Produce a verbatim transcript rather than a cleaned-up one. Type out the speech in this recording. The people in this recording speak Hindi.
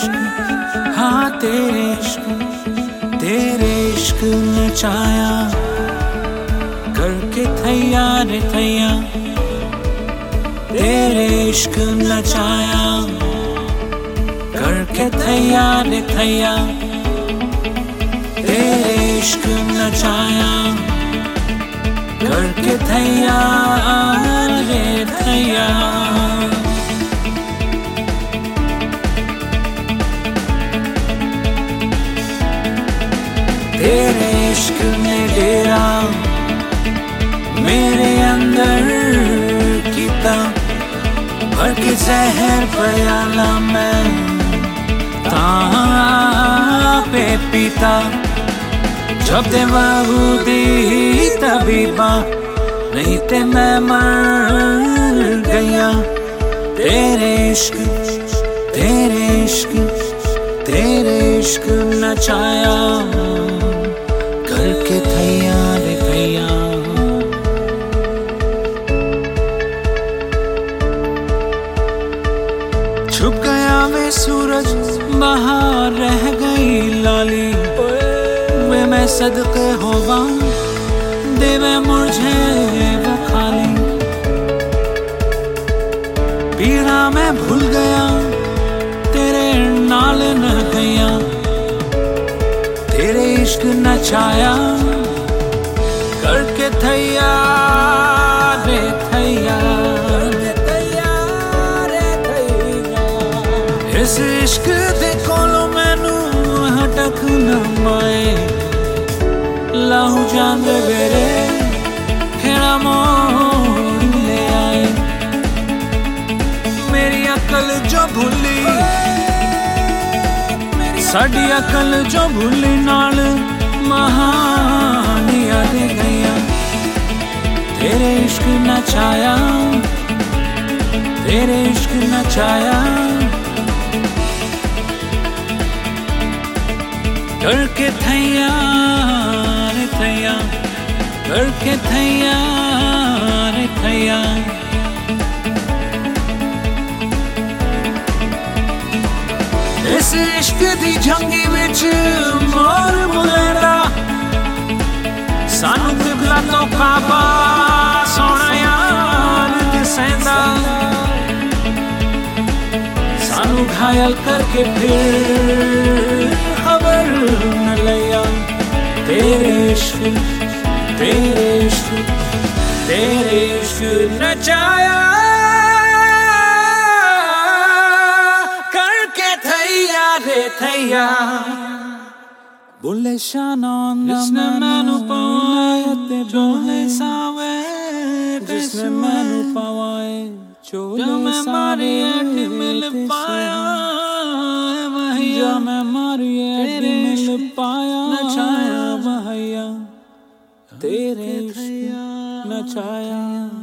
इश्क, हाँ तेरे इश्क, तेरे इश्क नचाया करके थैया रे थैया, तेरे इश्क नचाया करके थैया रे थैया, तेरे इश्क नचाया करके थैया रे थैया। तेरे इश्क ने डेरा मेरे अंदर कीता, भर के जहर प्याला मैं तापे पीता, जब दे बाबू दी तबीबा नहीं ते मैं मर गया। तेरे इश्क, तेरे इश्क, तेरे इश्क नचाया करके थैया रे थैया। छुप गया वे सूरज, बाहर रह गई लाली, वे मैं सदके होवा देवे मुझे वो खाली। पीड़ा मैं भूल गया तेरे नाल न गया, तेरे इश्क नचाया करके थैया रे थैया, इस इश्क दे कोलों मैनू हटक न माए, लाहू जान दे बेरे खेड़ा मोड़ ले आए। मेरी अकल जो भूली, साड़ी अकल जो भूली नाल महानिया दे गईया, तेरे इश्क नचाया, तेरे इश्क नचाया करके थैया रे थैया, करके थैया रे थैया। इस इश्क दी जंगी विच मोर मुलेरा, सानू किबला तो काबा सोना यार दिसेंदा, सानू घायल करके फिर खबर न लिया। तेरे इश्क, तेरे इश्क, तेरे इश्क नचाया करके थैया रे थैया। बुले शाना जिसने मैनू पाए जो है सावे, जिसने मैनू पाए जो मैं मारी अड्डी मिल पाया, जो मैं मारी अड्डी मिल पाया, नचाया भैया तेरे इश्क नचाया।